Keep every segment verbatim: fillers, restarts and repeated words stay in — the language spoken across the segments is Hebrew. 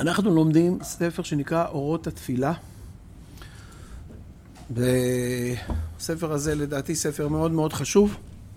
אנחנו לומדים ספר שנקרא אורות התפילה. בספר הזה לדעתי ספר מאוד מאוד חשוב.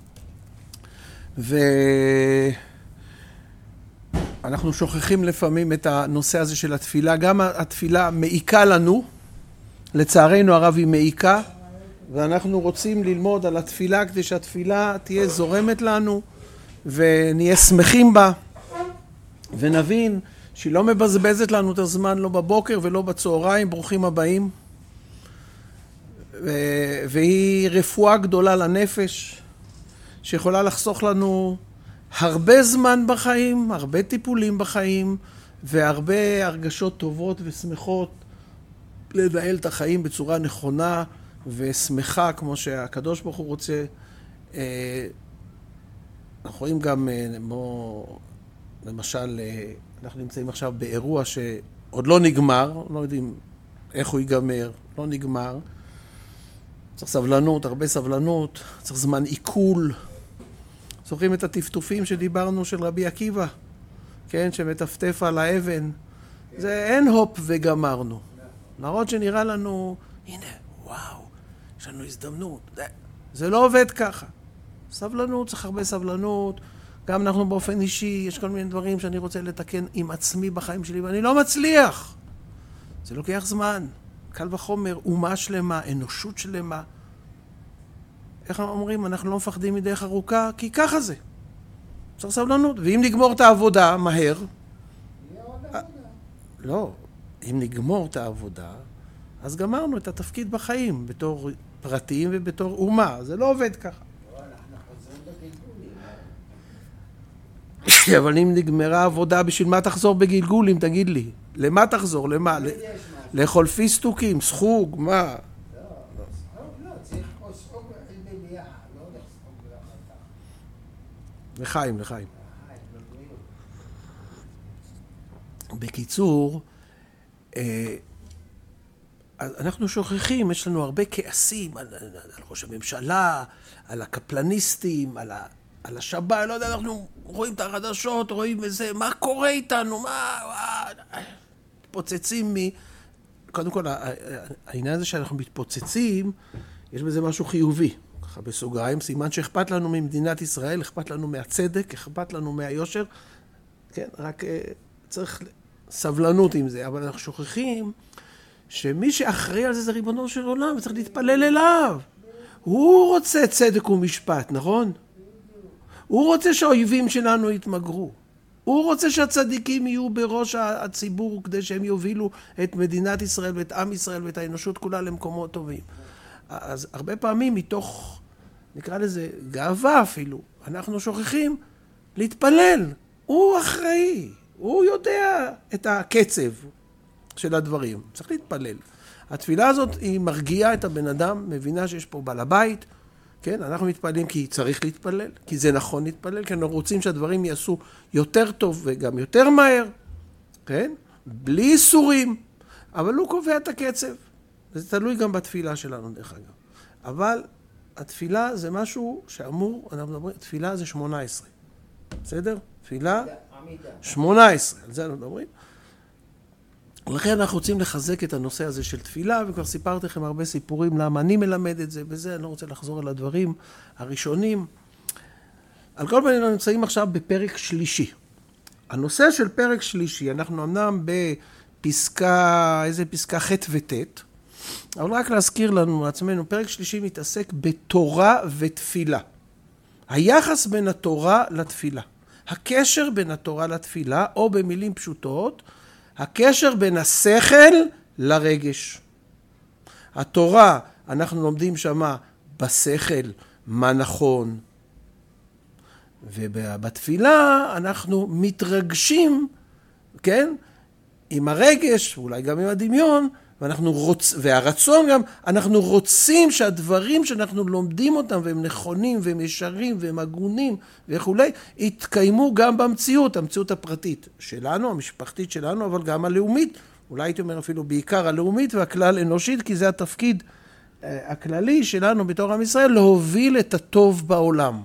ואנחנו שוכחים לפעמים את הנושא הזה של התפילה. גם התפילה מעיקה לנו, לצערנו הרב היא מעיקה, ואנחנו רוצים ללמוד על התפילה כדי שהתפילה תהיה זורמת לנו ונהיה שמחים בה ונבין שהיא לא מבזבזת לנו את הזמן לא בבוקר ולא בצהריים. ברוכים הבאים. והיא רפואה גדולה לנפש שיכולה לחסוך לנו הרבה זמן בחיים, הרבה טיפולים בחיים והרבה הרגשות טובות ושמחות לנהל את החיים בצורה נכונה ושמחה כמו שהקדוש ברוך הוא רוצה. אנחנו רואים גם, למשל, אנחנו נמצאים עכשיו באירוע שעוד לא נגמר, לא יודעים איך הוא ייגמר, לא נגמר. צריך סבלנות, הרבה סבלנות, צריך זמן עיכול. זוכרים את הטפטופים שדיברנו של רבי עקיבא, כן, שמטפטף על האבן. זה אין הופ וגמרנו. להראות שנראה לנו, הנה, וואו, יש לנו הזדמנות. זה, זה לא עובד ככה. סבלנות, צריך הרבה סבלנות. גם אנחנו באופן אישי, יש כל מיני דברים שאני רוצה לתקן עם עצמי בחיים שלי, ואני לא מצליח. זה לוקח זמן. קל וחומר, אומה שלמה, אנושות שלמה. איך אומרים? אנחנו לא מפחדים מדרך ארוכה, כי ככה זה. צריך סבלנות. ואם נגמור את העבודה מהר... לא, אם נגמור את העבודה, אז גמרנו את התפקיד בחיים, בתור פרטיים ובתור אומה. זה לא עובד ככה. אבל אם נגמרה העבודה, בשביל מה תחזור בגלגולים? תגיד לי. למה תחזור? למה? לאכול פיסטוקים, סחוג, מה? לא, לא, צריך או סחוג בביאה, לא לסחוג לחתך. לחיים, לחיים. בקיצור, אנחנו שוכחים, יש לנו הרבה כעסים על ראש הממשלה, על הקפלניסטים, על ה... על השבת, לא יודע, אנחנו רואים את החדשות, רואים איזה, מה קורה איתנו, מה, מתפוצצים מ... קודם כל, העניין הזה שאנחנו מתפוצצים, יש בזה משהו חיובי. ככה בסוגריים, סימן שאכפת לנו ממדינת ישראל, אכפת לנו מהצדק, אכפת לנו מהיושר. כן, רק צריך סבלנות עם זה, אבל אנחנו שוכחים שמי שאחראי על זה זה ריבונו של עולם, וצריך להתפלל אליו. הוא רוצה צדק ומשפט, נכון? הוא רוצה שהאויבים שלנו יתמגרו. הוא רוצה שהצדיקים יהיו בראש הציבור כדי שהם יובילו את מדינת ישראל ואת עם ישראל ואת האנושות כולה למקומות טובים. אז הרבה פעמים מתוך, נקרא לזה, גאווה אפילו, אנחנו שוכחים להתפלל. הוא אחראי, הוא יודע את הקצב של הדברים. צריך להתפלל. התפילה הזאת היא מרגיעה את הבן אדם, מבינה שיש פה בעל הבית, כן, אנחנו מתפללים כי צריך להתפלל, כי זה נכון להתפלל, כי אנחנו רוצים שהדברים יעשו יותר טוב וגם יותר מהר, כן? בלי איסורים, אבל הוא קובע את הקצב. זה תלוי גם בתפילה שלנו, דרך אגב. אבל התפילה זה משהו שאמור, אנחנו מדברים, תפילה זה שמונה עשרה. בסדר? תפילה שמונה עשרה, על זה אנחנו מדברים. ולכן אנחנו רוצים לחזק את הנושא הזה של תפילה, וכבר סיפרתי לכם הרבה סיפורים למה אני מלמד את זה, בזה אני לא רוצה לחזור על הדברים הראשונים. על כל פנים, אנחנו נמצאים עכשיו בפרק שלישי. הנושא של פרק שלישי, אנחנו אמנם בפסקה, איזה פסקה ח' וט', אבל רק להזכיר לנו לעצמנו, פרק שלישי מתעסק בתורה ותפילה. היחס בין התורה לתפילה. הקשר בין התורה לתפילה, או במילים פשוטות, הקשר בין השכל לרגש. התורה, אנחנו לומדים שמה בשכל מה נכון, ובתפילה אנחנו מתרגשים, כן? עם הרגש, ואולי גם עם הדמיון, ואנחנו רוצ... והרצון גם, אנחנו רוצים שהדברים שאנחנו לומדים אותם, והם נכונים, והם ישרים, והם הגונים, וכולי, יתקיימו גם במציאות, המציאות הפרטית שלנו, המשפחתית שלנו, אבל גם הלאומית, אולי הייתי אומר אפילו בעיקר הלאומית והכלל אנושית, כי זה התפקיד הכללי שלנו בתור עם ישראל, להוביל את הטוב בעולם.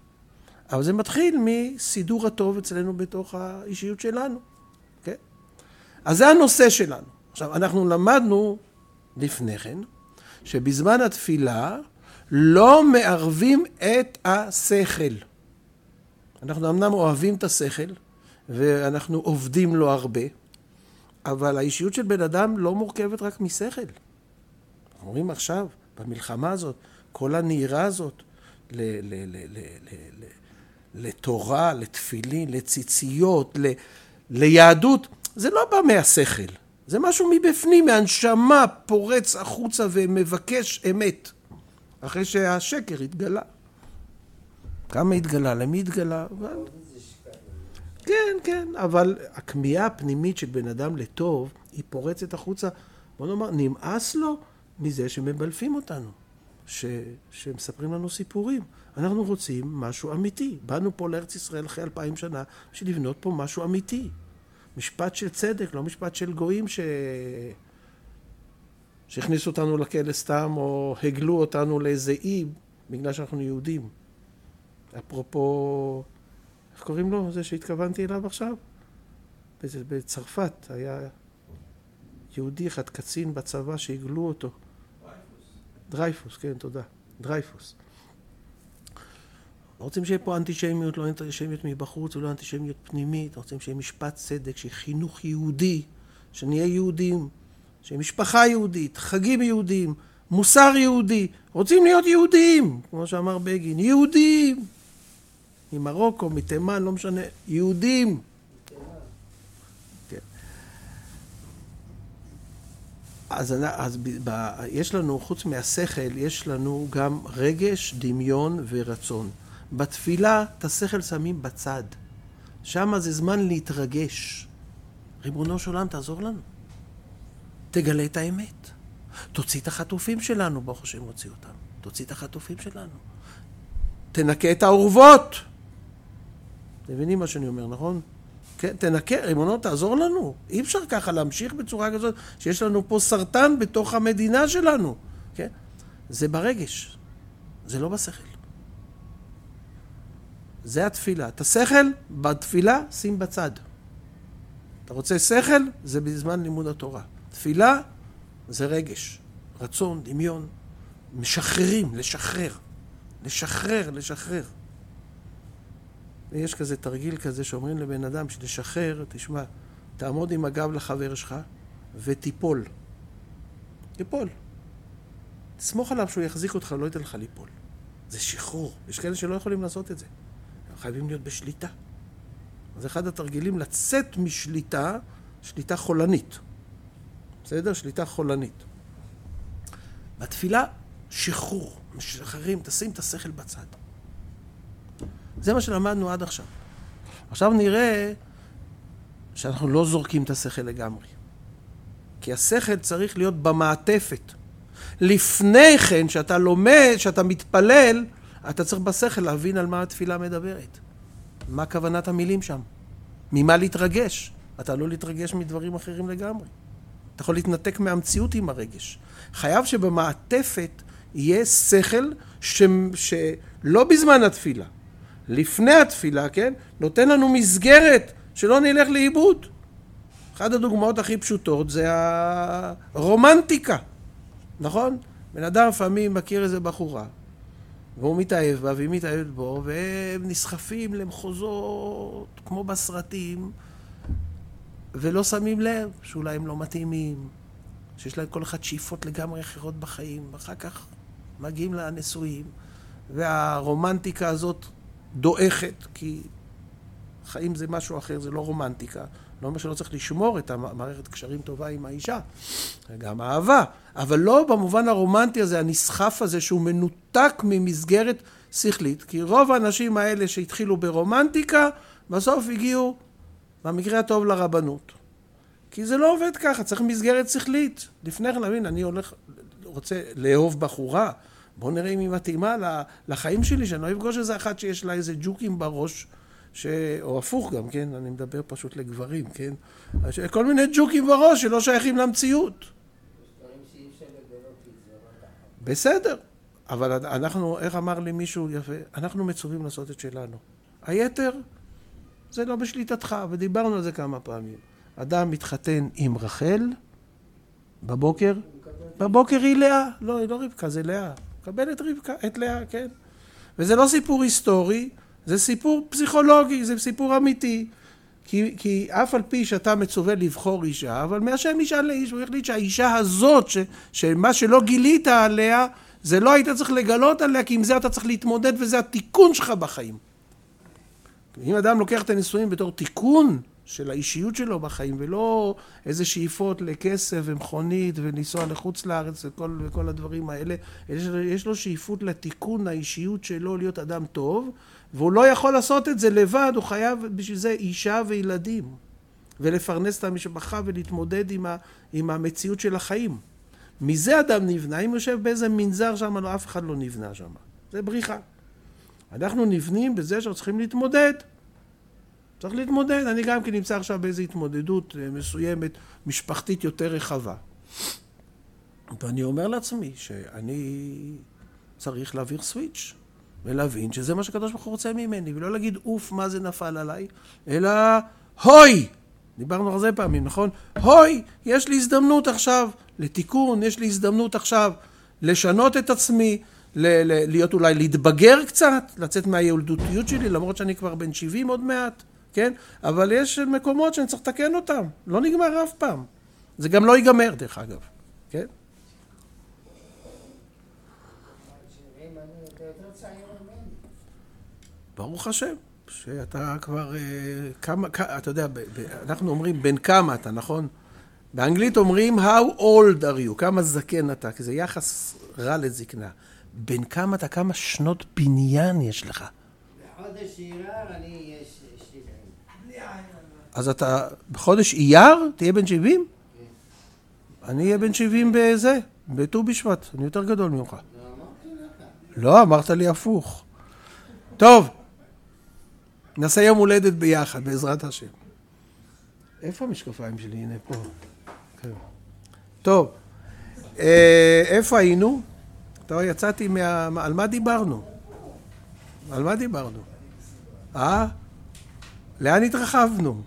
אבל זה מתחיל מסידור הטוב אצלנו בתוך האישיות שלנו. כן? אז זה הנושא שלנו. עכשיו, אנחנו למדנו לפני כן, שבזמן התפילה לא מערבים את השכל. אנחנו אמנם אוהבים את השכל, ואנחנו עובדים לו הרבה, אבל האישיות של בן אדם לא מורכבת רק משכל. אנחנו רואים עכשיו, במלחמה הזאת, כל הנהירה הזאת, ל- ל- ל- ל- ל- ל- לתורה, לתפילין, לציציות, ל- ליהדות, זה לא בא מהשכל. זה משהו מבפנים, מהנשמה, פורץ החוצה ומבקש אמת. אחרי שהשקר התגלה. כמה התגלה? למי התגלה? אבל... כן, כן, אבל הכמיהה הפנימית של בן אדם לטוב, היא פורצת החוצה. בוא נאמר, נמאס לו מזה שמבלפים אותנו, ש... שמספרים לנו סיפורים. אנחנו רוצים משהו אמיתי. באנו פה לארץ ישראל אחרי אלפיים שנה, בשביל לבנות פה משהו אמיתי. משפט של צדק, לא משפט של גויים ש... שהכניסו אותנו לכלא סתם, או הגלו אותנו לאיזה אי, בגלל שאנחנו יהודים. אפרופו, איך קוראים לו? זה שהתכוונתי אליו עכשיו? בצרפת היה יהודי אחד, קצין בצבא, שהגלו אותו. דרייפוס. דרייפוס, כן, תודה. דרייפוס. רוצים שיהיה פה אנטישמיות, לא אנטישמיות מבחוץ, ולא אנטישמיות פנימית. רוצים שיהיה משפט צדק, שיהיה חינוך יהודי, שנהיה יהודים, שיהיה משפחה יהודית, חגים יהודים, מוסר יהודי. רוצים להיות יהודים, כמו שאמר בגין, יהודים. ממרוקו, מתימן, לא משנה, יהודים. כן. אז, אז ב, יש לנו, חוץ מהשכל, יש לנו גם רגש, דמיון ורצון. בתפילה, את השכל שמים בצד. שם זה זמן להתרגש. ריבונו של עולם, תעזור לנו. תגלה את האמת. תוציא את החטופים שלנו, ברוך השם הוציא אותם. תוציא את החטופים שלנו. תנקה את האורוות. אתם מבינים מה שאני אומר, נכון? כן, תנקה, ריבונו, תעזור לנו. אי אפשר ככה להמשיך בצורה כזאת, שיש לנו פה סרטן בתוך המדינה שלנו. כן? זה ברגש. זה לא בשכל. זה התפילה. את השכל, בתפילה, שים בצד. אתה רוצה שכל? זה בזמן לימוד התורה. תפילה, זה רגש. רצון, דמיון. משחררים, לשחרר. לשחרר, לשחרר. ויש כזה תרגיל כזה שאומרים לבן אדם שלשחרר, תשמע, תעמוד עם הגב לחבר שלך ותיפול. תיפול. תסמוך עליו שהוא יחזיק אותך, לא ייתן לך ליפול. זה שחרור. יש כאלה שלא יכולים לעשות את זה. הם חייבים להיות בשליטה. אז אחד התרגילים לצאת משליטה, שליטה חולנית. בסדר? שליטה חולנית. בתפילה, שחרור. משחררים, תשים את השכל בצד. זה מה שלמדנו עד עכשיו. עכשיו נראה שאנחנו לא זורקים את השכל לגמרי. כי השכל צריך להיות במעטפת. לפני כן, שאתה לומד, שאתה מתפלל, אתה צריך בשכל להבין על מה התפילה מדברת. מה כוונת המילים שם? ממה להתרגש? אתה לא להתרגש מדברים אחרים לגמרי. אתה יכול להתנתק מהמציאות עם הרגש. חייב שבמעטפת יהיה שכל ש... שלא בזמן התפילה. לפני התפילה, כן? נותן לנו מסגרת שלא נלך לאיבוד. אחת הדוגמאות הכי פשוטות זה הרומנטיקה. נכון? בן אדם לפעמים מכיר איזה בחורה, והוא מתאהב בה, והיא מתאהבת בו, והם נסחפים למחוזות, כמו בסרטים, ולא שמים לב שאולי הם לא מתאימים, שיש להם כל אחד שאיפות לגמרי אחרות בחיים, ואחר כך מגיעים לנישואים, והרומנטיקה הזאת דועכת, כי חיים זה משהו אחר, זה לא רומנטיקה. לא אומר שלא צריך לשמור את המערכת קשרים טובה עם האישה, גם אהבה, אבל לא במובן הרומנטי הזה, הנסחף הזה שהוא מנותק ממסגרת שכלית, כי רוב האנשים האלה שהתחילו ברומנטיקה, בסוף הגיעו במקרה הטוב לרבנות. כי זה לא עובד ככה, צריך מסגרת שכלית. לפני כן להבין, אני הולך, רוצה לאהוב בחורה, בוא נראה אם היא מתאימה לחיים שלי, שאני לא אפגוש איזה אחת שיש לה איזה ג'וקים בראש, ש... או הפוך גם, כן? אני מדבר פשוט לגברים, כן? כל מיני ג'וקים בראש שלא שייכים למציאות. בסדר, אבל אנחנו, איך אמר לי מישהו יפה, אנחנו מצווים לעשות את שלנו. היתר, זה לא בשליטתך, ודיברנו על זה כמה פעמים. אדם מתחתן עם רחל, בבוקר, בבוקר היא לאה, לא, היא לא רבקה, זה לאה. קבל את רבקה, את לאה, כן. וזה לא סיפור היסטורי, זה סיפור פסיכולוגי, זה סיפור אמיתי. כי, כי אף על פי שאתה מצווה לבחור אישה, אבל מהשם אישה לאיש, הוא החליט שהאישה הזאת, ש, שמה שלא גילית עליה, זה לא היית צריך לגלות עליה, כי עם זה אתה צריך להתמודד, וזה התיקון שלך בחיים. אם אדם לוקח את הנישואים בתור תיקון של האישיות שלו בחיים, ולא איזה שאיפות לכסף ומכונית ולנסוע לחוץ לארץ וכל, וכל הדברים האלה, יש, יש לו שאיפות לתיקון האישיות שלו להיות אדם טוב, והוא לא יכול לעשות את זה לבד, הוא חייב בשביל זה אישה וילדים, ולפרנס את המשפחה ולהתמודד עם, ה, עם המציאות של החיים. מזה אדם נבנה, אם יושב באיזה מנזר שם, לא, אף אחד לא נבנה שם. זה בריחה. אנחנו נבנים בזה שאנחנו צריכים להתמודד. צריך להתמודד. אני גם כי נמצא עכשיו באיזו התמודדות מסוימת, משפחתית יותר רחבה. ואני אומר לעצמי שאני צריך להעביר סוויץ' ולהבין שזה מה שקדוש ברוך הוא רוצה ממני, ולא להגיד אוף מה זה נפל עליי, אלא הוי! דיברנו הרבה פעמים, נכון? הוי! יש לי הזדמנות עכשיו לתיקון, יש לי הזדמנות עכשיו לשנות את עצמי, ל- ל- להיות אולי להתבגר קצת, לצאת מהילדותיות שלי, למרות שאני כבר בן שבעים עוד מעט, כן? אבל יש מקומות שאני צריך לתקן אותם, לא נגמר אף פעם. זה גם לא ייגמר דרך אגב, כן? ברוך השם, שאתה כבר כמה, אתה יודע, אנחנו אומרים בין כמה אתה, נכון? באנגלית אומרים how old are you, כמה זקן אתה, כי זה יחס רע לזקנה. בין כמה אתה, כמה שנות בניין יש לך? בחודש אייר אני יש שבעים. אז אתה בחודש אייר תהיה בן שבעים? אני אהיה בן שבעים בזה, בט"ו בשבט, אני יותר גדול ממך. לא, אמרת לי הפוך. טוב, נעשה יום הולדת ביחד, בעזרת השם. איפה המשקפיים שלי? הנה פה. כן. טוב, איפה היינו? טוב, יצאתי מה... על מה דיברנו? על מה דיברנו? אה? לאן התרחבנו?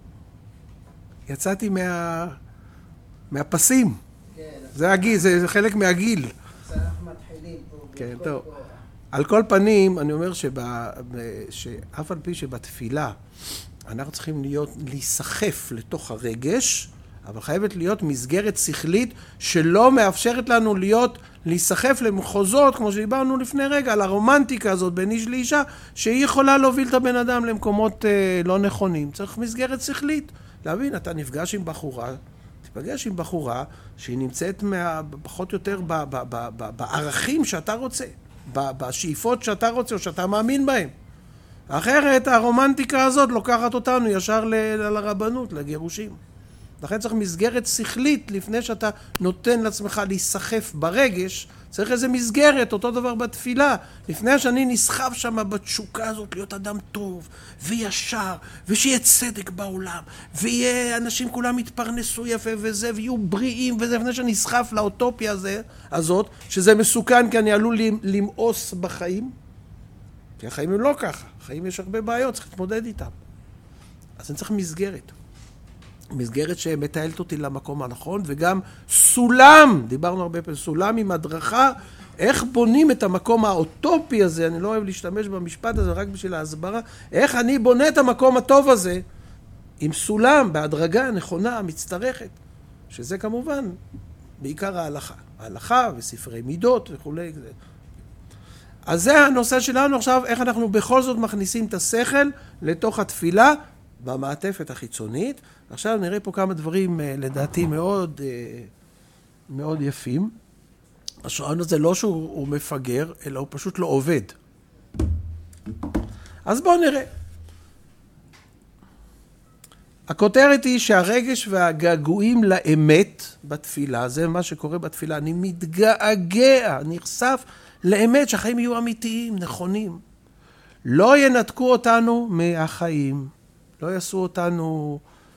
יצאתי מה... מהפסים. זה הגיל, זה חלק מהגיל. אנחנו מתחילים פה. כן, טוב. על כל פנים, אני אומר שבא, שאף על פי שבתפילה אנחנו צריכים להיות, להיסחף לתוך הרגש, אבל חייבת להיות מסגרת שכלית שלא מאפשרת לנו להיות, להיסחף למחוזות, כמו שדיברנו לפני רגע, על הרומנטיקה הזאת בין איש לאישה, שהיא יכולה להוביל את הבן אדם למקומות אה, לא נכונים. צריך מסגרת שכלית. להבין, אתה נפגש עם בחורה, תפגש עם בחורה שהיא נמצאת מה, פחות או יותר ב, ב, ב, ב, בערכים שאתה רוצה. בשאיפות שאתה רוצה או שאתה מאמין בהם. אחרת הרומנטיקה הזאת לוקחת אותנו ישר לרבנות, לגירושים. לכן צריך מסגרת שכלית לפני שאתה נותן לעצמך להיסחף ברגש, צריך איזה מסגרת, אותו דבר בתפילה. לפני שאני נסחף שם בתשוקה הזאת להיות אדם טוב וישר, ושיהיה צדק בעולם, ויהיה אנשים כולם יתפרנסו יפה וזה, ויהיו בריאים וזה, לפני שאני נסחף לאוטופיה הזה, הזאת, שזה מסוכן כי אני עלול למאוס בחיים. כי החיים הם לא ככה, החיים יש הרבה בעיות, צריך להתמודד איתם. אז אני צריך מסגרת. מסגרת שמטיילת אותי למקום הנכון, וגם סולם, דיברנו הרבה פעמים, סולם עם הדרכה, איך בונים את המקום האוטופי הזה, אני לא אוהב להשתמש במשפט הזה רק בשביל ההסברה, איך אני בונה את המקום הטוב הזה, עם סולם, בהדרגה נכונה, מצטרכת, שזה כמובן בעיקר ההלכה, ההלכה וספרי מידות וכו'. אז זה הנושא שלנו עכשיו, איך אנחנו בכל זאת מכניסים את השכל לתוך התפילה, במעטפת החיצונית. עכשיו נראה פה כמה דברים לדעתי מאוד מאוד יפים. השעון הזה לא שהוא מפגר, אלא הוא פשוט לא עובד. אז בואו נראה. הכותרת היא שהרגש והגעגועים לאמת בתפילה, זה מה שקורה בתפילה, אני מתגעגע, נחשף לאמת שהחיים יהיו אמיתיים, נכונים. לא ינתקו אותנו מהחיים. לא יעשו אותנו,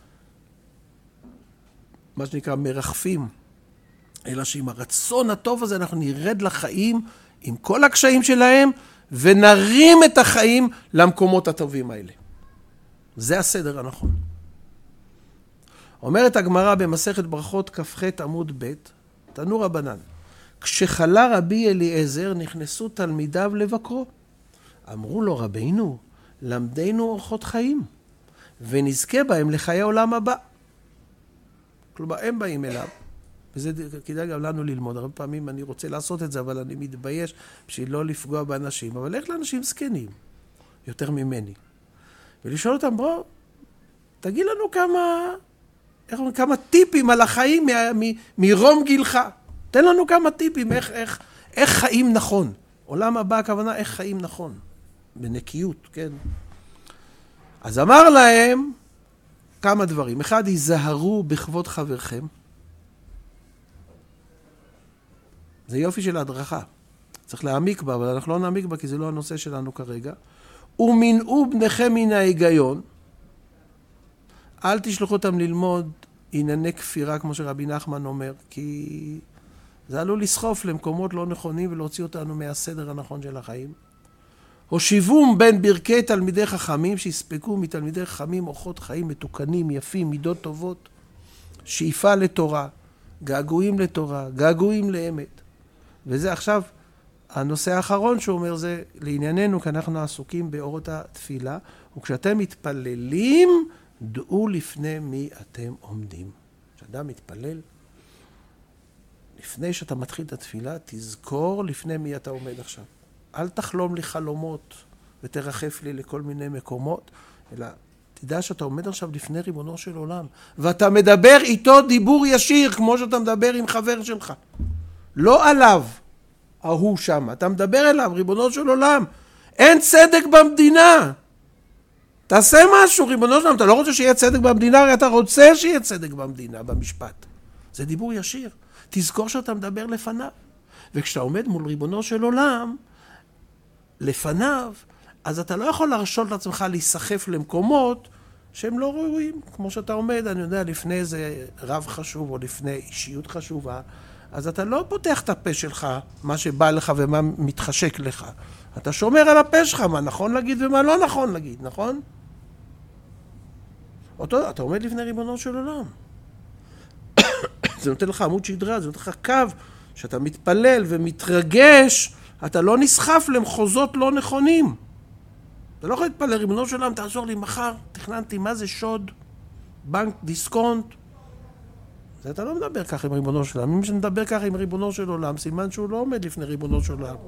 מה שנקרא, מרחפים, אלא שעם הרצון הטוב הזה אנחנו נרד לחיים עם כל הקשיים שלהם, ונרים את החיים למקומות הטובים האלה. זה הסדר הנכון. אומרת הגמרא במסכת ברכות כ"ח עמוד ב', תנו רבנן, כשחלה רבי אליעזר נכנסו תלמידיו לבקרו. אמרו לו רבינו, למדנו אורחות חיים, ונזכה בהם לחיי עולם הבא. כלומר, הם באים אליו, וזה כדאי גם לנו ללמוד. הרבה פעמים אני רוצה לעשות את זה, אבל אני מתבייש בשביל לא לפגוע באנשים. אבל איך לאנשים זקנים, יותר ממני? ולשאול אותם, בוא, תגיד לנו כמה, איך אומרים, כמה טיפים על החיים מ- מ- מרום גילך. תן לנו כמה טיפים, איך, איך, איך חיים נכון. עולם הבא הכוונה, איך חיים נכון. בנקיות, כן. אז אמר להם כמה דברים. אחד, היזהרו בכבוד חברכם. זה יופי של ההדרכה. צריך להעמיק בה, אבל אנחנו לא נעמיק בה, כי זה לא הנושא שלנו כרגע. ומנעו בניכם מן ההיגיון. אל תשלחו אותם ללמוד ענייני כפירה, כמו שרבי נחמן אומר, כי זה עלול לסחוף למקומות לא נכונים ולהוציא אותנו מהסדר הנכון של החיים. הושיבום בין ברכי תלמידי חכמים, שיספקו מתלמידי חכמים אורחות חיים מתוקנים, יפים, מידות טובות, שאיפה לתורה, געגועים לתורה, געגועים לאמת. וזה עכשיו הנושא האחרון שהוא אומר, זה לענייננו, כי אנחנו עסוקים באורות התפילה, וכשאתם מתפללים, דעו לפני מי אתם עומדים. כשאדם מתפלל, לפני שאתה מתחיל את התפילה, תזכור לפני מי אתה עומד עכשיו. אל תחלום לי חלומות ותרחף לי לכל מיני מקומות, אלא תדע שאתה עומד עכשיו לפני ריבונו של עולם, ואתה מדבר איתו דיבור ישיר, כמו שאתה מדבר עם חבר שלך. לא עליו, ההוא שם, אתה מדבר אליו, ריבונו של עולם. אין צדק במדינה. תעשה משהו, ריבונו של עולם. אתה לא רוצה שיהיה צדק במדינה, הרי אתה רוצה שיהיה צדק במדינה, במשפט. זה דיבור ישיר. תזכור שאתה מדבר לפניו. וכשאתה עומד מול ריבונו של עולם, לפניו, אז אתה לא יכול להרשות לעצמך להיסחף למקומות שהם לא ראויים. כמו שאתה עומד, אני יודע, לפני איזה רב חשוב או לפני אישיות חשובה, אז אתה לא פותח את הפה שלך, מה שבא לך ומה מתחשק לך. אתה שומר על הפה שלך, מה נכון להגיד ומה לא נכון להגיד, נכון? אותו, אתה עומד לפני ריבונו של עולם. זה נותן לך עמוד שדרה, זה נותן לך קו, שאתה מתפלל ומתרגש, אתה לא נסחף למחוזות לא נכונים. אתה לא יכול להתפלל, ריבונו של עולם, תעזור לי מחר, תכננתי, מה זה שוד? בנק, דיסקונט. זה אתה לא מדבר ככה עם ריבונו של עולם. מי שמדבר ככה עם ריבונו של עולם, סימן שהוא לא עומד לפני ריבונו של עולם.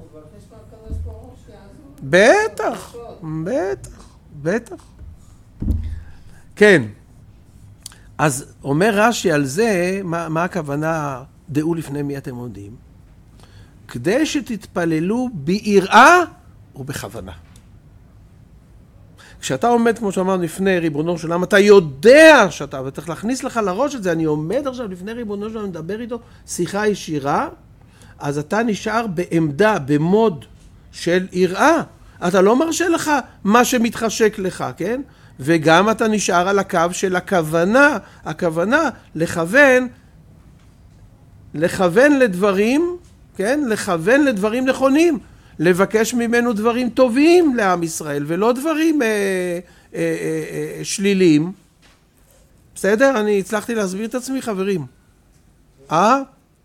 בטח, בטח, בטח. כן. אז אומר רש"י על זה, מה, מה הכוונה דעו לפני מי אתם עומדים? כדי שתתפללו ביראה ובכוונה. כשאתה עומד, כמו שאמרנו, לפני ריבונו של עולם, אתה יודע שאתה, וצריך להכניס לך לראש את זה, אני עומד עכשיו לפני ריבונו של עולם, מדבר איתו שיחה ישירה, אז אתה נשאר בעמדה, במוד של יראה. אתה לא מרשה לך מה שמתחשק לך, כן? וגם אתה נשאר על הקו של הכוונה, הכוונה לכוון, לכוון לדברים, כן? לכוון לדברים נכונים. לבקש ממנו דברים טובים לעם ישראל, ולא דברים אה, אה, אה, אה, שליליים. בסדר? אני הצלחתי להסביר את עצמי, חברים. אה?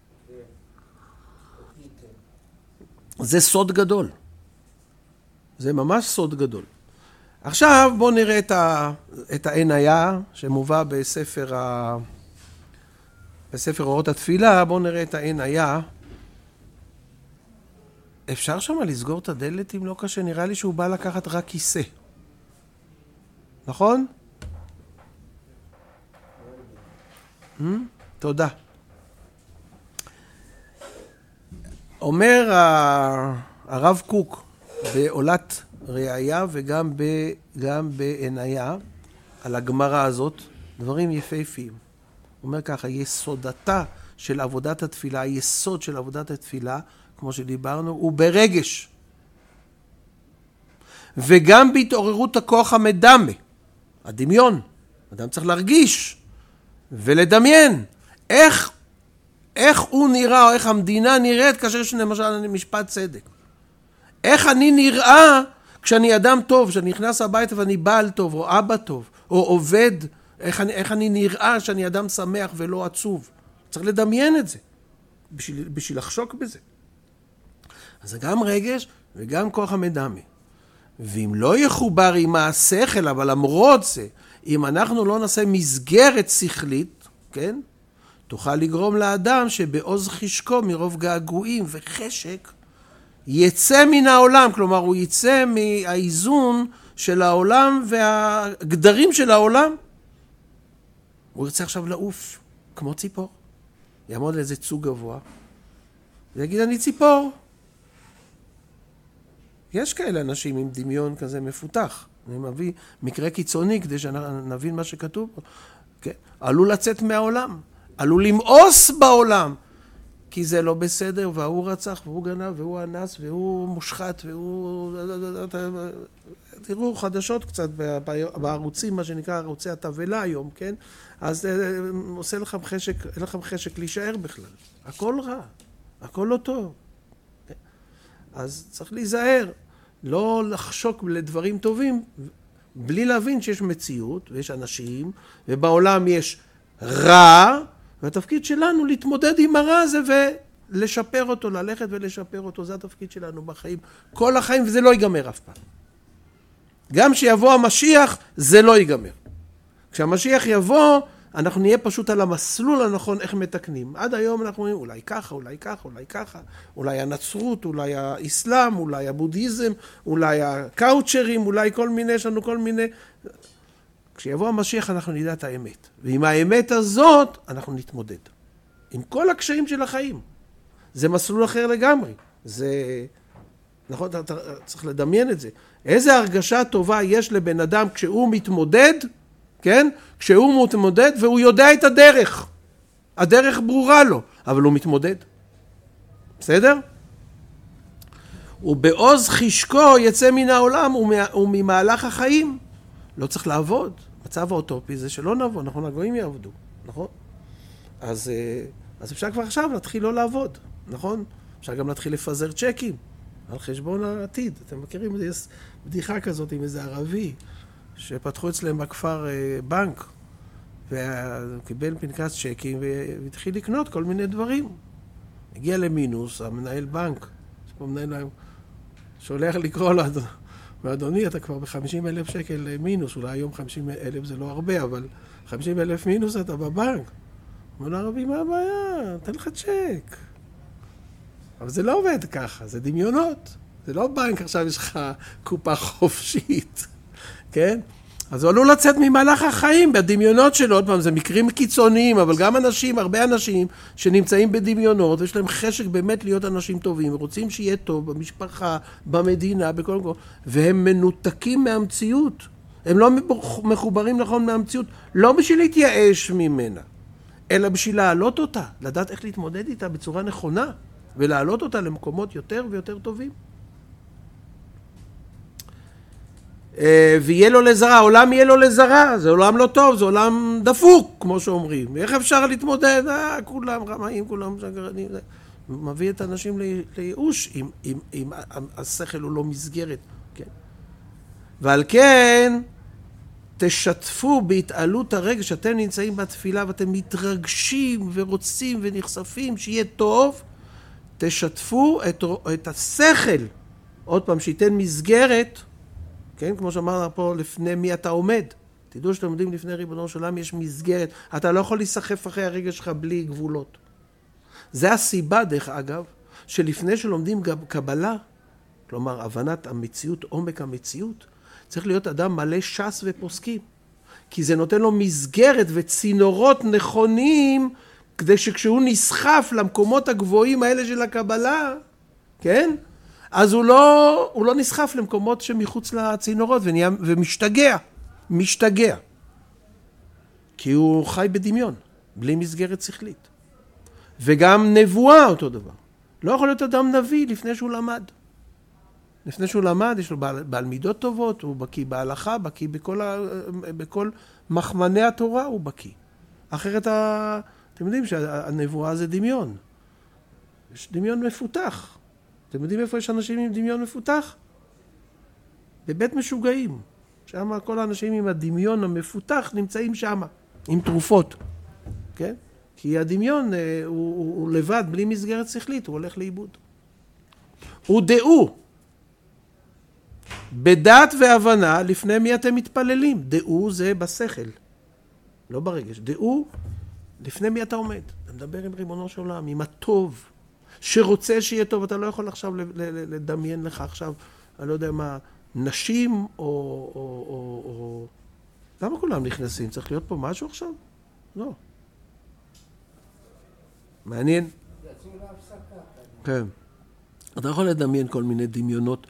זה סוד גדול. זה ממש סוד גדול. עכשיו בואו נראה את, ה, את העיניה שמובא בספר, ה, בספר אורות התפילה. בואו נראה את העיניה. אפשר שם לסגור את הדלת אם לא קשה? נראה לי שהוא בא לקחת רק כיסא. נכון? Hmm? תודה. אומר הרב קוק בעולת ראיה וגם ב, גם בעיניה על הגמרא הזאת, דברים יפהפיים. הוא אומר ככה, יסודתה של עבודת התפילה, היסוד של עבודת התפילה, כמו שדיברנו, הוא ברגש. וגם בהתעוררות הכוח המדמה, הדמיון. אדם צריך להרגיש ולדמיין איך, איך הוא נראה, או איך המדינה נראית כאשר יש למשל משפט צדק. איך אני נראה כשאני אדם טוב, כשאני נכנס הביתה ואני בעל טוב, או אבא טוב, או עובד איך אני, איך אני נראה שאני אדם שמח ולא עצוב. צריך לדמיין את זה, בשביל, בשביל לחשוק בזה. אז זה גם רגש וגם כוח המדמה. ואם לא יחובר עם השכל, אבל למרות זה, אם אנחנו לא נעשה מסגרת שכלית, כן? תוכל לגרום לאדם שבעוז חשקו מרוב געגועים וחשק, יצא מן העולם, כלומר הוא יצא מהאיזון של העולם והגדרים של העולם. הוא ירצה עכשיו לעוף, כמו ציפור. יעמוד לאיזה צוג גבוה, ויגיד אני ציפור. יש כאלה אנשים עם דמיון כזה מפותח. אני מביא מקרה קיצוני כדי שנבין מה שכתוב פה. כן? עלול לצאת מהעולם, עלול למאוס בעולם, כי זה לא בסדר, והוא רצח, והוא גנב, והוא אנס, והוא מושחת, והוא... תראו חדשות קצת בערוצים, מה שנקרא ערוצי התבלה היום, כן? אז עושה לכם חשק, אין לכם חשק להישאר בכלל. הכל רע, הכל לא טוב. אז צריך להיזהר, לא לחשוק לדברים טובים, בלי להבין שיש מציאות, ויש אנשים, ובעולם יש רע, והתפקיד שלנו להתמודד עם הרע הזה ולשפר אותו, ללכת ולשפר אותו, זה התפקיד שלנו בחיים, כל החיים, וזה לא ייגמר אף פעם. גם שיבוא המשיח, זה לא ייגמר. כשהמשיח יבוא, אנחנו נהיה פשוט על המסלול הנכון איך מתקנים. עד היום אנחנו אומרים, אולי ככה, אולי ככה, אולי ככה, אולי הנצרות, אולי האסלאם, אולי הבודהיזם, אולי הקאוצ'רים, אולי כל מיני, יש לנו כל מיני... כשיבוא המשיח אנחנו נדע את האמת. ועם האמת הזאת אנחנו נתמודד. עם כל הקשיים של החיים. זה מסלול אחר לגמרי. זה... נכון, אתה צריך לדמיין את זה. איזה הרגשה טובה יש לבן אדם כשהוא מתמודד, כן? כשהוא מתמודד והוא יודע את הדרך. הדרך ברורה לו, אבל הוא מתמודד. בסדר? ובעוז חשקו יצא מן העולם וממהלך החיים. לא צריך לעבוד. מצב האוטופי זה שלא נעבוד, נכון? הגויים יעבדו, נכון? אז, אז אפשר כבר עכשיו להתחיל לא לעבוד, נכון? אפשר גם להתחיל לפזר צ'קים על חשבון העתיד. אתם מכירים, יש בדיחה כזאת עם איזה ערבי שפתחו אצלם בכפר בנק וקיבל פנקס צ'קים והתחיל לקנות כל מיני דברים. הגיע למינוס, המנהל בנק, שפה מנהל שולח לקרוא לו, ואדוני, אתה כבר ב-חמישים אלף שקל מינוס, אולי היום חמישים אלף זה לא הרבה, אבל חמישים אלף מינוס אתה בבנק. אומר לערבי, מה הבעיה? תן לך צ'ק. אבל זה לא עובד ככה, זה דמיונות. זה לא בנק, עכשיו יש לך קופה חופשית, כן? אז הוא עלול לצאת ממהלך החיים בדמיונות שלו, עוד פעם, זה מקרים קיצוניים, אבל גם אנשים, הרבה אנשים שנמצאים בדמיונות, יש להם חשק באמת להיות אנשים טובים, ורוצים שיהיה טוב במשפחה, במדינה, בכל מקום, והם מנותקים מהמציאות. הם לא מחוברים נכון מהמציאות, לא בשביל להתייאש ממנה, אלא בשביל להעלות אותה, לדעת איך להתמודד איתה בצורה נכונה, ולהעלות אותה למקומות יותר ויותר טובים. ויהיה לו לזרה, העולם יהיה לו לזרה, זה עולם לא טוב, זה עולם דפוק, כמו שאומרים. איך אפשר להתמודד? אה, כולם רמאים, כולם שגרנים. מביא את האנשים לייאוש, אם, אם, אם השכל הוא לא מסגרת. כן. ועל כן, תשתפו בהתעלות הרגש, שאתם נמצאים בתפילה ואתם מתרגשים ורוצים ונחשפים שיהיה טוב, תשתפו את, את השכל, עוד פעם, שייתן מסגרת, כן, כמו שאמרנו פה, לפני מי אתה עומד. תדעו שאתם עומדים לפני ריבונו של עולם, יש מסגרת. אתה לא יכול להיסחף אחרי הרגש שלך בלי גבולות. זה הסיבה, דרך אגב, שלפני שלומדים גם קבלה, כלומר, הבנת המציאות, עומק המציאות, צריך להיות אדם מלא ש"ס ופוסקים. כי זה נותן לו מסגרת וצינורות נכונים, כדי שכשהוא נסחף למקומות הגבוהים האלה של הקבלה, כן? אז הוא לא, הוא לא נסחף למקומות שמחוץ לצינורות ונהיה, ומשתגע, משתגע. כי הוא חי בדמיון, בלי מסגרת שכלית. וגם נבואה אותו דבר. לא יכול להיות אדם נביא לפני שהוא למד. לפני שהוא למד, יש לו בעל, בעל מידות טובות, הוא בקיא בהלכה, בקיא בכל, ה, בכל מחמני התורה, הוא בקיא. אחרת, ה, אתם יודעים שהנבואה זה דמיון. יש דמיון מפותח. אתם יודעים איפה יש אנשים עם דמיון מפותח? בבית משוגעים. שם כל האנשים עם הדמיון המפותח נמצאים שם, עם תרופות, כן? כי הדמיון הוא, הוא, הוא לבד, בלי מסגרת שכלית, הוא הולך לאיבוד. ודעו, בדעת והבנה, לפני מי אתם מתפללים. דעו זה בשכל, לא ברגש. דעו, לפני מי אתה עומד. אתה מדבר עם ריבונו של עולם, עם הטוב, שרוצה שיהיה טוב. אתה לא יכול עכשיו לדמיין לך עכשיו, אני לא יודע מה, נשים או... או, או, או... למה כולם נכנסים? צריך להיות פה משהו עכשיו? לא. מעניין? יצאו להפסקה. כן. אתה יכול לדמיין כל מיני דמיונות.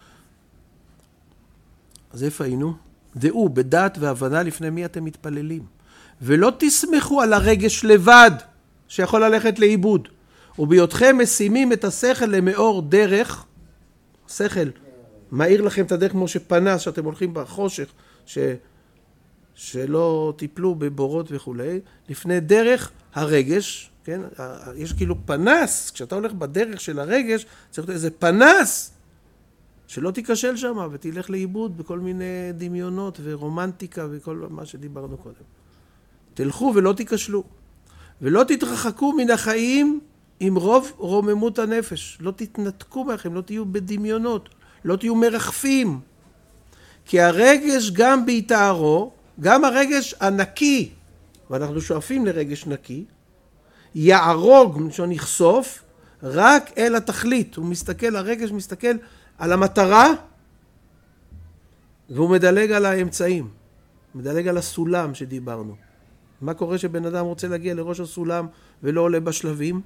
אז איפה היינו? דעו, בדעת והבנה לפני מי אתם מתפללים. ולא תסמכו על הרגש לבד, שיכול ללכת לאיבוד. ובהיותכם משימים את השכל למאור דרך, שכל מאיר לכם את הדרך כמו שפנס, שאתם הולכים בחושך, ש... שלא טיפלו בבורות וכו', לפני דרך הרגש, כן? יש כאילו פנס, כשאתה הולך בדרך של הרגש, צריך להיות איזה פנס, שלא תיכשל שם ותלך לאיבוד בכל מיני דמיונות ורומנטיקה וכל מה שדיברנו קודם. תלכו ולא תיכשלו, ולא תתרחקו מן החיים עם רוב רוממות הנפש. לא תתנתקו מכם, לא תהיו בדמיונות, לא תהיו מרחפים. כי הרגש גם בהתארו, גם הרגש הנקי, ואנחנו שואפים לרגש נקי, יערוג, מלשון יחשוף, רק אל התכלית. הוא מסתכל, הרגש מסתכל על המטרה, והוא מדלג על האמצעים, מדלג על הסולם שדיברנו. מה קורה שבן אדם רוצה להגיע לראש הסולם ולא עולה בשלבים?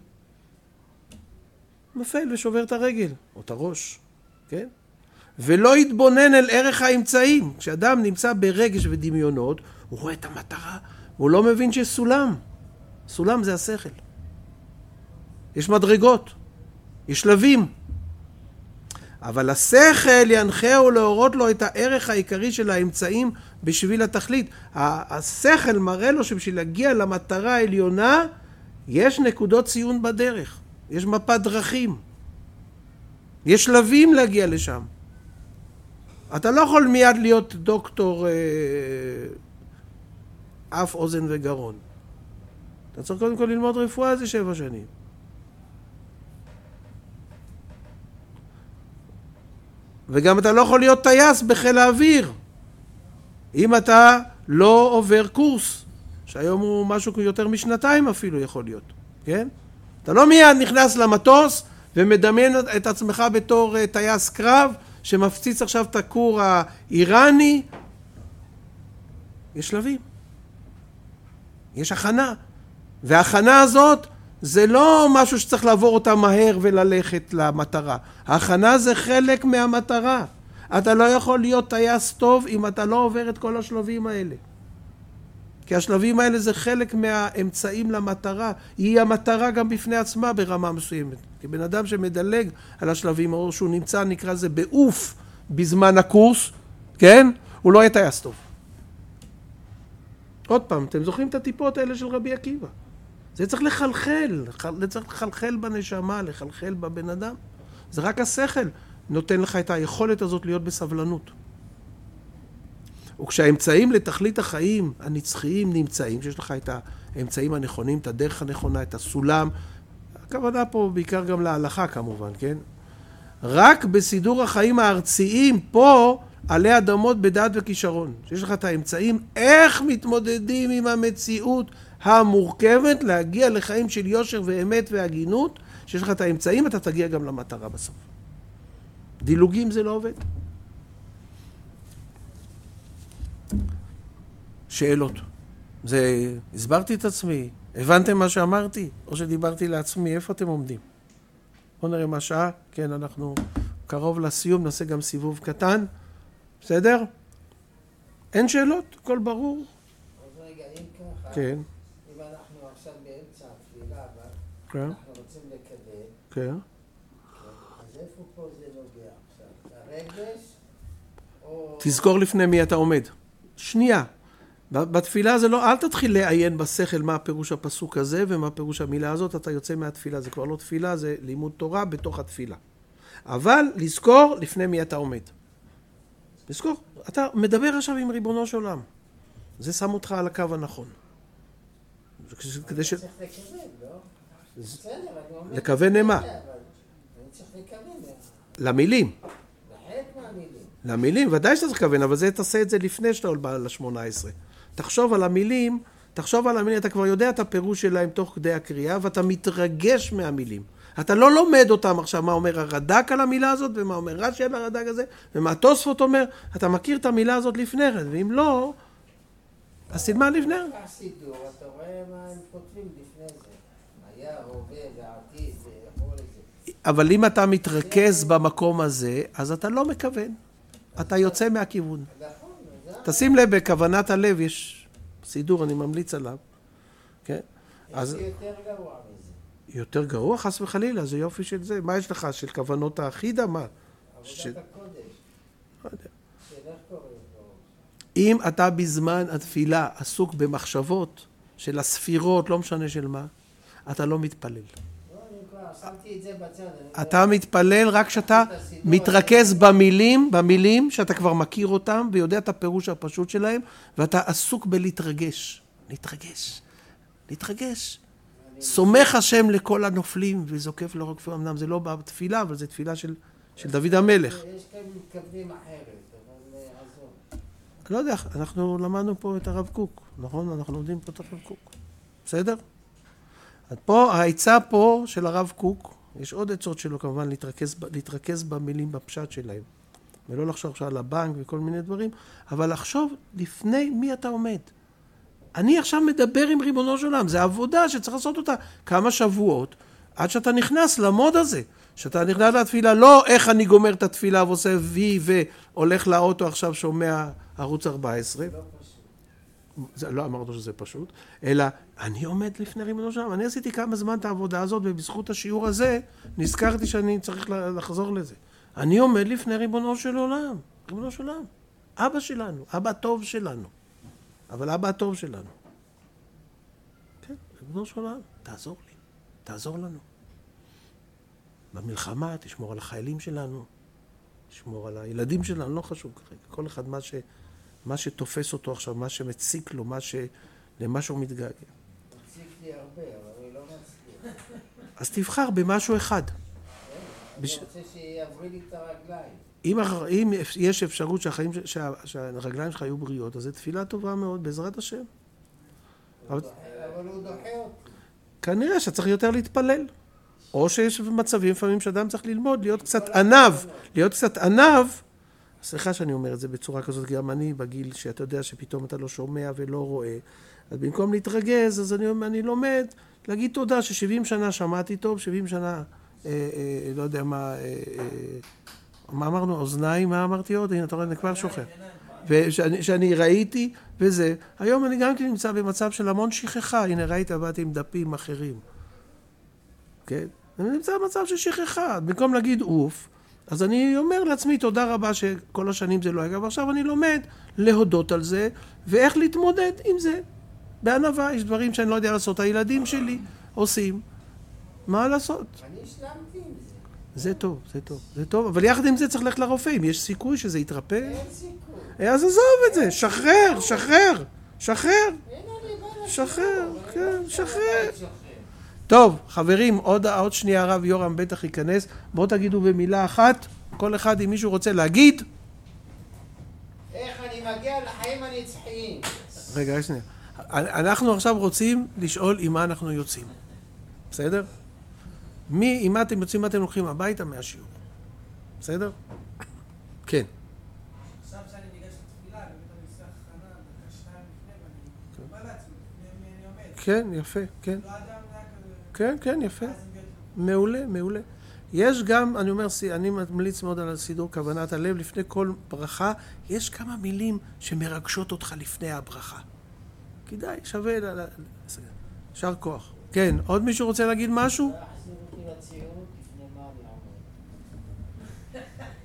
נופל ושובר את הרגל, או את הראש, כן? ולא יתבונן אל ערך האמצעים. כשאדם נמצא ברגש ודמיונות, הוא רואה את המטרה, הוא לא מבין שיש סולם. סולם זה השכל. יש מדרגות, יש שלבים. אבל השכל ינחהו להורות לו את הערך העיקרי של האמצעים בשביל התכלית. השכל מראה לו שבשביל להגיע למטרה העליונה, יש נקודות ציון בדרך. יש מפת דרכים. יש שלבים להגיע לשם. אתה לא יכול מיד להיות דוקטור אה, אף, אוזן וגרון. אתה צריך קודם כל ללמוד רפואה זה שבע שנים. וגם אתה לא יכול להיות טייס בחיל האוויר, אם אתה לא עובר קורס, שהיום הוא משהו יותר משנתיים אפילו יכול להיות, כן? אתה לא מיד נכנס למטוס ומדמיין את עצמך בתור טייס קרב, שמפציץ עכשיו את הכור האיראני. יש שלבים. יש הכנה. וההכנה הזאת זה לא משהו שצריך לעבור אותה מהר וללכת למטרה. ההכנה זה חלק מהמטרה. אתה לא יכול להיות טייס טוב אם אתה לא עובר את כל השלבים האלה. כי השלבים האלה זה חלק מהאמצעים למטרה. היא המטרה גם בפני עצמה ברמה מסוימת. כי בן אדם שמדלג על השלבים, או שהוא נמצא, נקרא זה באוף בזמן הקורס, כן? הוא לא יהיה טייס טוב. עוד פעם, אתם זוכרים את הטיפות האלה של רבי עקיבא? זה צריך לחלחל, זה צריך לחלחל בנשמה, לחלחל בבן אדם. זה רק השכל נותן לך את היכולת הזאת להיות בסבלנות. וכשהאמצעים לתכלית החיים הנצחיים נמצאים, שיש לך את האמצעים הנכונים, את הדרך הנכונה, את הסולם, הכוונה פה בעיקר גם להלכה כמובן, כן? רק בסידור החיים הארציים פה עלי אדמות בדעת וכישרון. שיש לך את האמצעים איך מתמודדים עם המציאות המורכבת להגיע לחיים של יושר ואמת והגינות. שיש לך את האמצעים, אתה תגיע גם למטרה בסוף. דילוגים זה לא עובד. שאלות. זה, הסברתי את עצמי, הבנתם מה שאמרתי? או שדיברתי לעצמי, איפה אתם עומדים? בוא נראה מה שעה, כן, אנחנו קרוב לסיום, נעשה גם סיבוב קטן, בסדר? אין שאלות? הכל ברור? אז רגע, אם ככה, כן. אם אנחנו עכשיו באמצע התפילה, אבל כן. אנחנו רוצים לקדם, כן. אז איפה פה זה נוגע עכשיו? הרגש או... תזכור לפני מי אתה עומד. שנייה. בתפילה זה לא, אל תתחיל לעיין בשכל מה פירוש הפסוק הזה ומה פירוש המילה הזאת, אתה יוצא מהתפילה, זה כבר לא תפילה, זה לימוד תורה בתוך התפילה. אבל לזכור לפני מי אתה עומד. תזכור, אתה מדבר עכשיו עם ריבונו של עולם. זה שם אותך על הקו הנכון. כדי ש... צריך לכוון, לא? בסדר, אני אומר... לכוון למה? אני צריך לכוון. למילים. לחלק מהמילים. למילים, ודאי שאתה צריך לכוון, אבל זה תעשה את זה לפני שאתה עולה ל-שמונה עשרה. תחשוב על המילים, תחשוב על המילים, אתה כבר יודע את הפירוש שלהם תוך כדי הקריאה, ואתה מתרגש מהמילים. אתה לא לומד אותם עכשיו מה אומר הרד"ק על המילה הזאת, ומה אומר רש"י על הרד"ק הזה, ומה התוספות אומר, אתה מכיר את המילה הזאת לפני כן, ואם לא, אז תלמד לפני. כך סידור, אתה רואה מה הם כותבים לפני זה. היה, הווה, ועתיד, ויכול לזה. אבל אם אתה מתרכז במקום הזה, אז אתה לא מכוון. אתה יוצא מהכיוון. נכון, זה... תשים לב, בכוונת הלב יש סידור, אני ממליץ עליו. כן? יש לי יותר גרוע מזה. יותר גרוע, חס וחלילה, זה יופי של זה. מה יש לך? של כוונות האחידה? מה? עבודת ש... הקודש. לא יודע. של איך קוראים לו? אם אתה בזמן התפילה עסוק במחשבות של הספירות, לא משנה של מה, אתה לא מתפלל. לא, אני כבר שמתי את זה בצד. אני אתה מתפלל רק כשאתה מתרכז במילים, במילים שאתה כבר מכיר אותם ויודע את הפירוש הפשוט שלהם, ואתה עסוק בלהתרגש. להתרגש. להתרגש. סומך השם לכל הנופלים וזוקף לו רקפו אמנם. זה לא בתפילה, אבל זה תפילה של, של דוד המלך. יש כאן מתכוונים אחרת, אבל עזוב. לא יודע, אנחנו למדנו פה את הרב קוק, נכון? אנחנו לומדים פה את הרב קוק. בסדר? אז פה, העצה פה של הרב קוק, יש עוד עצות שלו כמובן, להתרכז, להתרכז במילים בפשט שלהם. ולא לחשוב עכשיו על הבנק וכל מיני דברים, אבל לחשוב לפני מי אתה עומד. אני עכשיו מדבר עם ריבונו של עולם, זה עבודה שצריך לעשות אותה כמה שבועות, עד שאתה נכנס למוד הזה, שאתה נכנס לתפילה, לא איך אני גומר את התפילה ועושה וי והולך לאוטו עכשיו שומע ערוץ ארבע עשרה, לא פשוט. זה, לא אמרנו שזה פשוט, אלא אני עומד לפני ריבונו של עולם, אני עשיתי כמה זמן את העבודה הזאת, ובזכות השיעור הזה נזכרתי שאני צריך לחזור לזה. אני עומד לפני ריבונו של עולם, ריבונו של עולם, אבא שלנו, אבא טוב שלנו. אבל אבא הטוב שלנו. כן, ריבונו של עולם, תעזור לי, תעזור לנו. במלחמה, תשמור על החיילים שלנו, תשמור על הילדים שלנו, לא חשוב כרגע. כל אחד מה, ש, מה שתופס אותו עכשיו, מה שמציק לו, מה ש, למה שהוא מתגעגע. מציק לי הרבה, אבל אני לא מצליח. אז תבחר במשהו אחד. אני בש... רוצה שיעברי לי את הרגליים. אם, אם יש אפשרות שהחיים, שה, שהרגליים שלך יהיו בריאות, אז זו תפילה טובה מאוד, בעזרת השם. אבל, אבל הוא דוחה אותי. כנראה שצריך יותר להתפלל. או שיש מצבים לפעמים שאדם צריך ללמוד, להיות קצת ענב, להיות קצת ענב. סליחה שאני אומר את זה בצורה כזאת, גם אני בגיל שאתה יודע שפתאום אתה לא שומע ולא רואה. אז במקום להתרגז, אז אני, אני לומד להגיד תודה ששבעים שנה שמעתי טוב, שבעים שנה, אה, אה, לא יודע מה, אה, אה, מה אמרנו, אוזניים, מה אמרתי עוד? הנה, אתה רואה, אני כבר שוכר. ושאני, שאני ראיתי, וזה. היום אני גם כן נמצא במצב של המון שכחה. הנה, ראית, באתי עם דפים אחרים. כן? אני נמצא במצב של שכחה. במקום להגיד אוף, אז אני אומר לעצמי, תודה רבה שכל השנים זה לא היה, ועכשיו אני לומד להודות על זה, ואיך להתמודד עם זה. בענווה, יש דברים שאני לא יודע לעשות, הילדים שלי עושים. מה לעשות? אני השלמתי עם זה. זה טוב, זה טוב, זה טוב, אבל יחד עם זה צריך ללכת לרופא, אם יש סיכוי שזה יתרפא. אין סיכוי. אז עזוב את זה, שחרר, שחרר, שחרר, אין אני בא שחרר, לשיעור, כן, אני לא שחרר. שחרר. טוב, חברים, עוד, עוד שנייה הרב יורם בטח ייכנס. בואו תגידו במילה אחת, כל אחד אם מישהו רוצה להגיד. איך אני מגיע לחיים הנצחיים? רגע, שנייה. אנחנו עכשיו רוצים לשאול עם מה אנחנו יוצאים. בסדר? מי, עם מה אתם יוצאים, מה אתם לוקחים הביתה מהשיעור? בסדר? כן. עכשיו שאני ניגש לתפילה, באמת אני עושה הכנה, דקה שתיים לפני, ואני בא לעצמי, לפני מי אני עומד. כן, יפה, כן. לא אדם היה כזה... כן, כן, יפה. אז הם גדלו. מעולה, מעולה. יש גם, אני אומר, אני ממליץ מאוד על סידור כוונת הלב, לפני כל ברכה, יש כמה מילים שמרגשות אותך לפני הברכה. כדאי, שווה, ל... שר כוח. כן, עוד מישהו רוצה להגיד משהו? להחזיר אותי לציונות לפני מה אני עומד.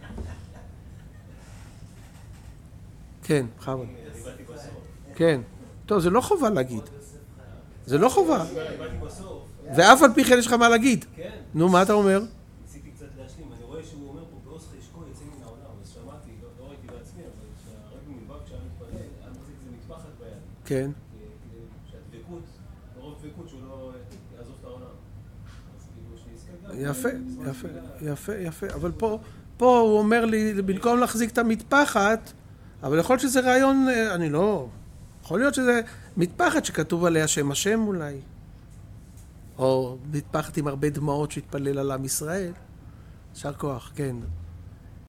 כן, חבל. כן. טוב, זה לא חובה להגיד. זה לא חובה. ואף על פי כן יש לך מה להגיד. כן. נו, מה אתה אומר? ניסיתי קצת להשלים, אני רואה שהוא אומר פה באוס חשקו יצא מן העולם, אז שמעתי, לא ראיתי בעצמי, אבל כן. שהדבקות, מרוב דבקות שהוא לא יעזוב את העולם. אז כאילו שנזכה גם... יפה, יפה, יפה, יפה. אבל פה, פה הוא אומר לי, במקום להחזיק את המטפחת, אבל יכול להיות שזה רעיון, אני לא... יכול להיות שזה מטפחת שכתוב עליה שם השם אולי. או מטפחת עם הרבה דמעות שהתפלל על עם ישראל. שר כוח, כן.